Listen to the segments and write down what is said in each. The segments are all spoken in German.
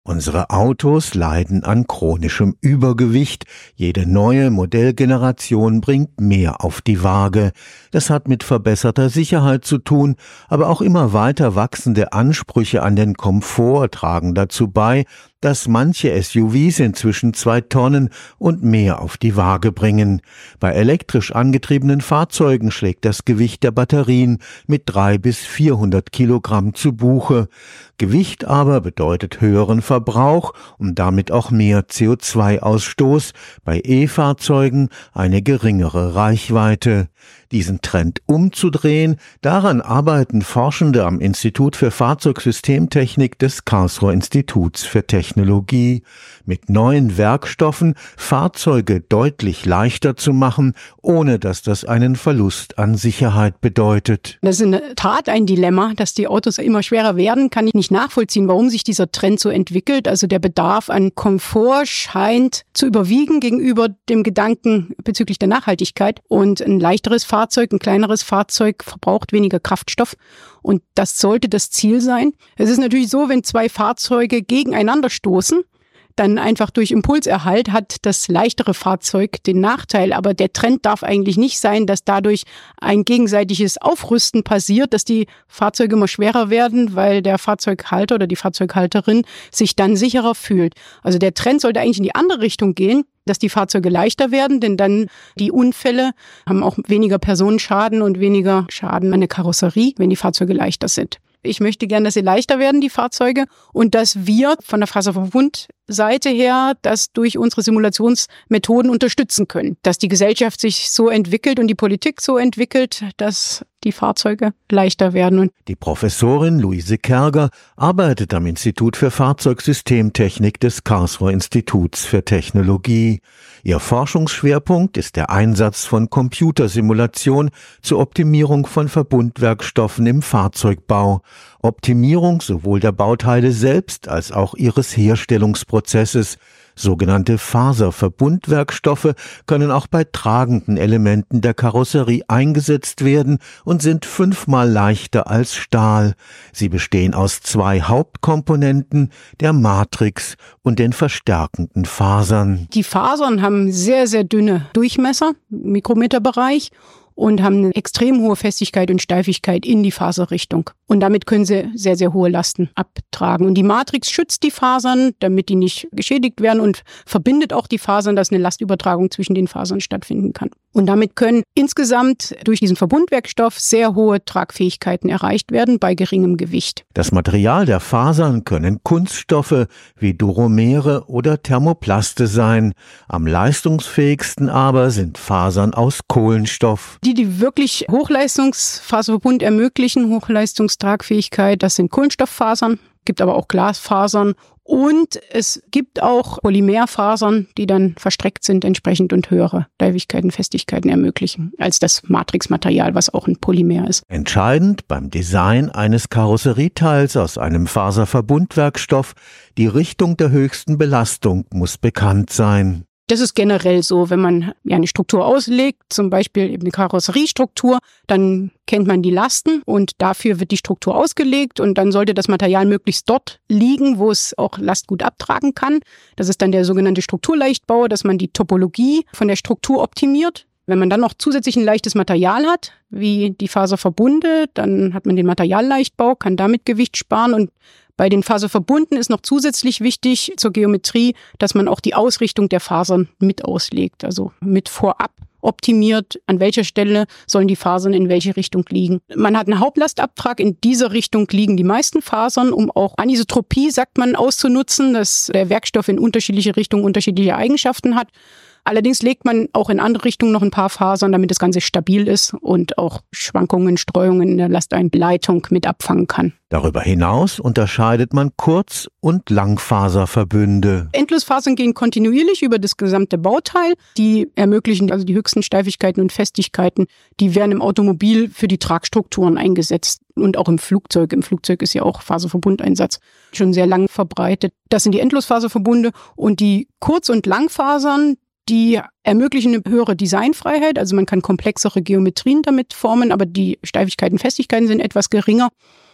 Unsere Autos leiden an chronischem Übergewicht. Jede neue Modellgeneration bringt mehr auf die Waage. Das hat mit verbesserter Sicherheit zu tun, aber auch immer weiter wachsende Ansprüche an den Komfort tragen dazu bei, dass manche SUVs inzwischen 2 Tonnen und mehr auf die Waage bringen. Bei elektrisch angetriebenen Fahrzeugen schlägt das Gewicht der Batterien mit 300 bis 400 Kilogramm zu Buche. Gewicht aber bedeutet höheren Verbrauch und damit auch mehr CO2-Ausstoß, bei E-Fahrzeugen eine geringere Reichweite. Diesen Trend umzudrehen, daran arbeiten Forschende am Institut für Fahrzeugsystemtechnik des Karlsruher Instituts für Technologie. Mit neuen Werkstoffen Fahrzeuge deutlich leichter zu machen, ohne dass das einen Verlust an Sicherheit bedeutet. Das ist in der Tat ein Dilemma, dass die Autos immer schwerer werden. Kann ich nicht nachvollziehen, warum sich dieser Trend so entwickelt. Also der Bedarf an Komfort scheint zu überwiegen gegenüber dem Gedanken bezüglich der Nachhaltigkeit. Und ein leichteres Fahrzeug, ein kleineres Fahrzeug verbraucht weniger Kraftstoff. Und das sollte das Ziel sein. Es ist natürlich so, wenn 2 Fahrzeuge gegeneinander stoßen, dann einfach durch Impulserhalt hat das leichtere Fahrzeug den Nachteil. Aber der Trend darf eigentlich nicht sein, dass dadurch ein gegenseitiges Aufrüsten passiert, dass die Fahrzeuge immer schwerer werden, weil der Fahrzeughalter oder die Fahrzeughalterin sich dann sicherer fühlt. Also der Trend sollte eigentlich in die andere Richtung gehen, dass die Fahrzeuge leichter werden, denn dann die Unfälle haben auch weniger Personenschaden und weniger Schaden an der Karosserie, wenn die Fahrzeuge leichter sind. Ich möchte gern, dass sie leichter werden, die Fahrzeuge, und dass wir von der Faserverbundseite her das durch unsere Simulationsmethoden unterstützen können. Dass die Gesellschaft sich so entwickelt und die Politik so entwickelt, dass die Fahrzeuge leichter werden. Die Professorin Luise Kerger arbeitet am Institut für Fahrzeugsystemtechnik des Karlsruher Instituts für Technologie. Ihr Forschungsschwerpunkt ist der Einsatz von Computersimulation zur Optimierung von Verbundwerkstoffen im Fahrzeugbau. Optimierung sowohl der Bauteile selbst als auch ihres Herstellungsprozesses. Sogenannte Faserverbundwerkstoffe können auch bei tragenden Elementen der Karosserie eingesetzt werden und sind 5-mal leichter als Stahl. Sie bestehen aus 2 Hauptkomponenten, der Matrix und den verstärkenden Fasern. Die Fasern haben sehr, sehr dünne Durchmesser, Mikrometerbereich, und haben eine extrem hohe Festigkeit und Steifigkeit in die Faserrichtung. Und damit können sie sehr, sehr hohe Lasten abtragen. Und die Matrix schützt die Fasern, damit die nicht geschädigt werden, und verbindet auch die Fasern, dass eine Lastübertragung zwischen den Fasern stattfinden kann. Und damit können insgesamt durch diesen Verbundwerkstoff sehr hohe Tragfähigkeiten erreicht werden bei geringem Gewicht. Das Material der Fasern können Kunststoffe wie Duromere oder Thermoplaste sein. Am leistungsfähigsten aber sind Fasern aus Kohlenstoff. Die wirklich Hochleistungsfaserverbund ermöglichen, Hochleistungstragfähigkeit, das sind Kohlenstofffasern, gibt aber auch Glasfasern. Und es gibt auch Polymerfasern, die dann verstreckt sind entsprechend und höhere Steifigkeiten, Festigkeiten ermöglichen als das Matrixmaterial, was auch ein Polymer ist. Entscheidend beim Design eines Karosserieteils aus einem Faserverbundwerkstoff, die Richtung der höchsten Belastung muss bekannt sein. Das ist generell so, wenn man eine Struktur auslegt, zum Beispiel eben eine Karosseriestruktur, dann kennt man die Lasten und dafür wird die Struktur ausgelegt, und dann sollte das Material möglichst dort liegen, wo es auch Last gut abtragen kann. Das ist dann der sogenannte Strukturleichtbau, dass man die Topologie von der Struktur optimiert. Wenn man dann noch zusätzlich ein leichtes Material hat, wie die Faserverbunde, dann hat man den Materialleichtbau, kann damit Gewicht sparen, und bei den Faserverbunden ist noch zusätzlich wichtig zur Geometrie, dass man auch die Ausrichtung der Fasern mit auslegt, also mit vorab optimiert, an welcher Stelle sollen die Fasern in welche Richtung liegen. Man hat einen Hauptlastabtrag, in dieser Richtung liegen die meisten Fasern, um auch Anisotropie, sagt man, auszunutzen, dass der Werkstoff in unterschiedliche Richtungen unterschiedliche Eigenschaften hat. Allerdings legt man auch in andere Richtungen noch ein paar Fasern, damit das Ganze stabil ist und auch Schwankungen, Streuungen in der Lasteinleitung mit abfangen kann. Darüber hinaus unterscheidet man Kurz- und Langfaserverbünde. Endlosfasern gehen kontinuierlich über das gesamte Bauteil. Die ermöglichen also die höchsten Steifigkeiten und Festigkeiten. Die werden im Automobil für die Tragstrukturen eingesetzt und auch im Flugzeug. Im Flugzeug ist ja auch Faserverbundeinsatz schon sehr lang verbreitet. Das sind die Endlosfaserverbunde, und die Kurz- und Langfasern, die ermöglichen eine höhere Designfreiheit. Also man kann komplexere Geometrien damit formen, aber die Steifigkeiten, Festigkeiten sind etwas geringer.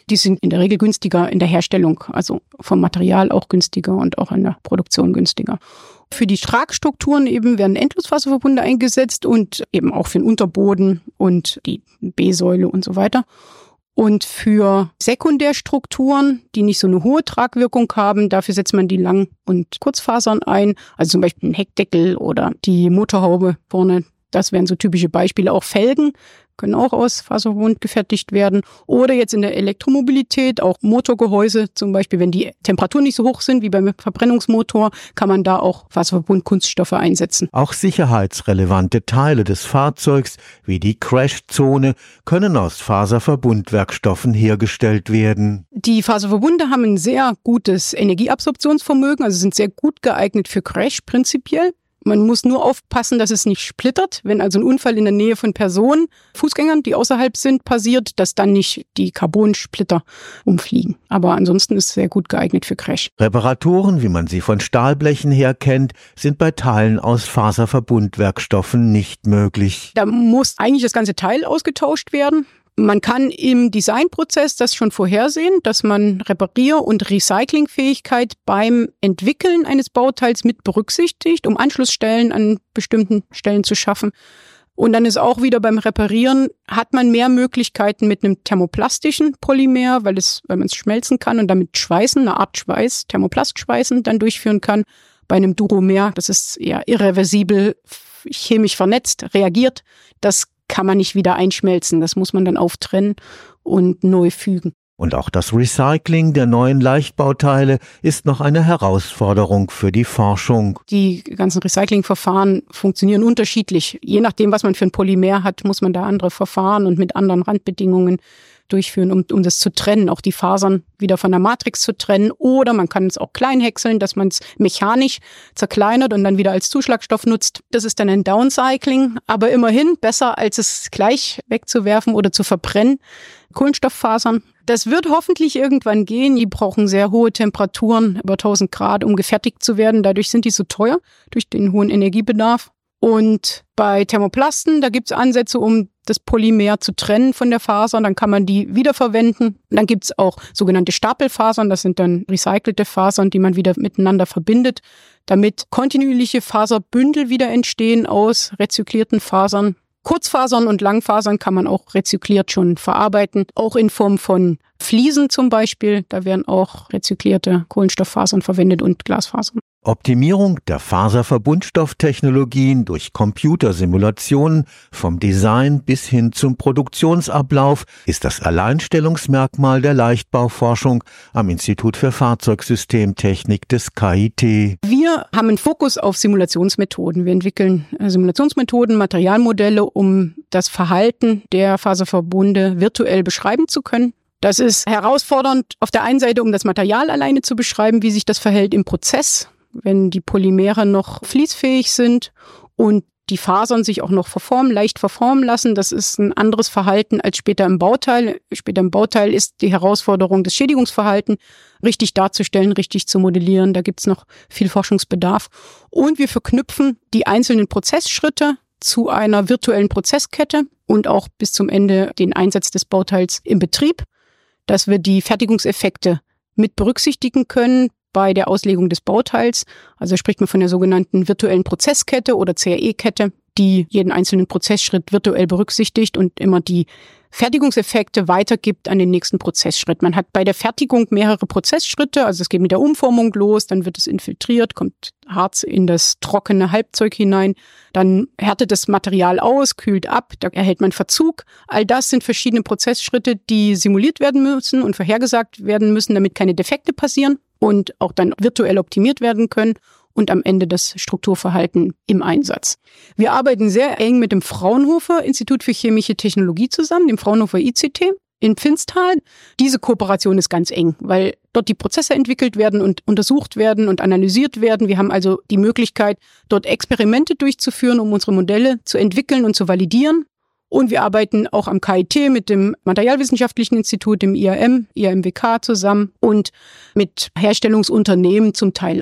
Die sind in der Regel günstiger in der Herstellung, also vom Material auch günstiger und auch in der Produktion günstiger. Für die Tragstrukturen eben werden Endlosfaserverbunde eingesetzt und eben auch für den Unterboden und die B-Säule und so weiter. Und für Sekundärstrukturen, die nicht so eine hohe Tragwirkung haben, dafür setzt man die Lang- und Kurzfasern ein. Also zum Beispiel ein Heckdeckel oder die Motorhaube vorne. Das wären so typische Beispiele. Auch Felgen können auch aus Faserverbund gefertigt werden. Oder jetzt in der Elektromobilität, auch Motorgehäuse zum Beispiel, wenn die Temperaturen nicht so hoch sind wie beim Verbrennungsmotor, kann man da auch Faserverbund-Kunststoffe einsetzen. Auch sicherheitsrelevante Teile des Fahrzeugs, wie die Crashzone, können aus Faserverbundwerkstoffen hergestellt werden. Die Faserverbunde haben ein sehr gutes Energieabsorptionsvermögen, also sind sehr gut geeignet für Crash prinzipiell. Man muss nur aufpassen, dass es nicht splittert. Wenn also ein Unfall in der Nähe von Personen, Fußgängern, die außerhalb sind, passiert, dass dann nicht die Carbonsplitter umfliegen. Aber ansonsten ist es sehr gut geeignet für Crash. Reparaturen, wie man sie von Stahlblechen her kennt, sind bei Teilen aus Faserverbundwerkstoffen nicht möglich. Da muss eigentlich das ganze Teil ausgetauscht werden. Man kann im Designprozess das schon vorhersehen, dass man Reparier- und Recyclingfähigkeit beim Entwickeln eines Bauteils mit berücksichtigt, um Anschlussstellen an bestimmten Stellen zu schaffen. Und dann ist auch wieder beim Reparieren, hat man mehr Möglichkeiten mit einem thermoplastischen Polymer, weil man es schmelzen kann und damit Schweißen, eine Art Schweiß, Thermoplastschweißen dann durchführen kann. Bei einem Duromer, das ist ja irreversibel, chemisch vernetzt, reagiert, das kann man nicht wieder einschmelzen. Das muss man dann auftrennen und neu fügen. Und auch das Recycling der neuen Leichtbauteile ist noch eine Herausforderung für die Forschung. Die ganzen Recyclingverfahren funktionieren unterschiedlich. Je nachdem, was man für ein Polymer hat, muss man da andere Verfahren und mit anderen Randbedingungen durchführen, um das zu trennen, auch die Fasern wieder von der Matrix zu trennen. Oder man kann es auch klein häckseln, dass man es mechanisch zerkleinert und dann wieder als Zuschlagstoff nutzt. Das ist dann ein Downcycling, aber immerhin besser, als es gleich wegzuwerfen oder zu verbrennen. Kohlenstofffasern. Das wird hoffentlich irgendwann gehen. Die brauchen sehr hohe Temperaturen, über 1000 Grad, um gefertigt zu werden. Dadurch sind die so teuer, durch den hohen Energiebedarf. Und bei Thermoplasten, da gibt es Ansätze, um das Polymer zu trennen von der Faser. Dann kann man die wiederverwenden. Dann gibt es auch sogenannte Stapelfasern. Das sind dann recycelte Fasern, die man wieder miteinander verbindet, damit kontinuierliche Faserbündel wieder entstehen aus rezyklierten Fasern. Kurzfasern und Langfasern kann man auch rezykliert schon verarbeiten, auch in Form von Fliesen zum Beispiel. Da werden auch rezyklierte Kohlenstofffasern verwendet und Glasfasern. Optimierung der Faserverbundstofftechnologien durch Computersimulationen vom Design bis hin zum Produktionsablauf ist das Alleinstellungsmerkmal der Leichtbauforschung am Institut für Fahrzeugsystemtechnik des KIT. Wir haben einen Fokus auf Simulationsmethoden. Wir entwickeln Simulationsmethoden, Materialmodelle, um das Verhalten der Faserverbunde virtuell beschreiben zu können. Das ist herausfordernd auf der einen Seite, um das Material alleine zu beschreiben, wie sich das verhält im Prozess, wenn die Polymere noch fließfähig sind und die Fasern sich auch noch leicht verformen lassen. Das ist ein anderes Verhalten als später im Bauteil. Später im Bauteil ist die Herausforderung, das Schädigungsverhalten richtig darzustellen, richtig zu modellieren. Da gibt's noch viel Forschungsbedarf. Und wir verknüpfen die einzelnen Prozessschritte zu einer virtuellen Prozesskette und auch bis zum Ende den Einsatz des Bauteils im Betrieb, dass wir die Fertigungseffekte mit berücksichtigen können bei der Auslegung des Bauteils. Also spricht man von der sogenannten virtuellen Prozesskette oder CRE-Kette, die jeden einzelnen Prozessschritt virtuell berücksichtigt und immer die Fertigungseffekte weitergibt an den nächsten Prozessschritt. Man hat bei der Fertigung mehrere Prozessschritte, also es geht mit der Umformung los, dann wird es infiltriert, kommt Harz in das trockene Halbzeug hinein, dann härtet das Material aus, kühlt ab, da erhält man Verzug. All das sind verschiedene Prozessschritte, die simuliert werden müssen und vorhergesagt werden müssen, damit keine Defekte passieren und auch dann virtuell optimiert werden können. Und am Ende das Strukturverhalten im Einsatz. Wir arbeiten sehr eng mit dem Fraunhofer Institut für chemische Technologie zusammen, dem Fraunhofer ICT in Pfinstal. Diese Kooperation ist ganz eng, weil dort die Prozesse entwickelt werden und untersucht werden und analysiert werden. Wir haben also die Möglichkeit, dort Experimente durchzuführen, um unsere Modelle zu entwickeln und zu validieren. Und wir arbeiten auch am KIT mit dem Materialwissenschaftlichen Institut, dem IAM, IAMWK zusammen und mit Herstellungsunternehmen zum Teil auch.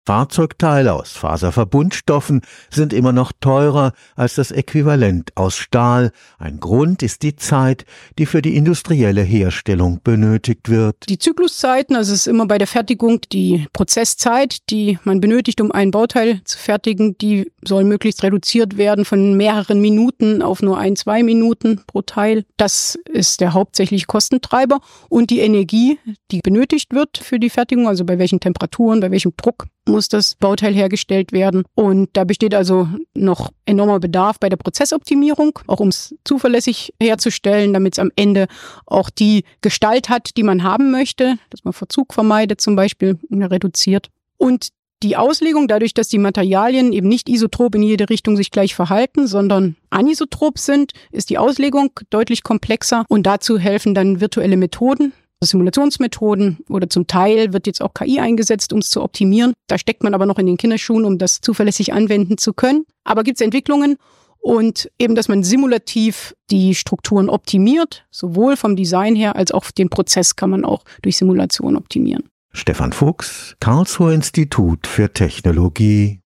Fahrzeugteile aus Faserverbundstoffen sind immer noch teurer als das Äquivalent aus Stahl. Ein Grund ist die Zeit, die für die industrielle Herstellung benötigt wird. Die Zykluszeiten, also es ist immer bei der Fertigung die Prozesszeit, die man benötigt, um ein Bauteil zu fertigen, die soll möglichst reduziert werden von mehreren Minuten auf nur 1-2 Minuten pro Teil. Das ist der hauptsächliche Kostentreiber. Und die Energie, die benötigt wird für die Fertigung, also bei welchen Temperaturen, bei welchem Druck muss das Bauteil hergestellt werden. Und da besteht also noch enormer Bedarf bei der Prozessoptimierung, auch um es zuverlässig herzustellen, damit es am Ende auch die Gestalt hat, die man haben möchte, dass man Verzug vermeidet zum Beispiel, reduziert. Und die Auslegung, dadurch, dass die Materialien eben nicht isotrop in jede Richtung sich gleich verhalten, sondern anisotrop sind, ist die Auslegung deutlich komplexer und dazu helfen dann virtuelle Methoden, Simulationsmethoden oder zum Teil wird jetzt auch KI eingesetzt, um es zu optimieren. Da steckt man aber noch in den Kinderschuhen, um das zuverlässig anwenden zu können. Aber gibt es Entwicklungen und eben, dass man simulativ die Strukturen optimiert, sowohl vom Design her als auch den Prozess kann man auch durch Simulation optimieren. Stefan Fuchs, Karlsruher Institut für Technologie.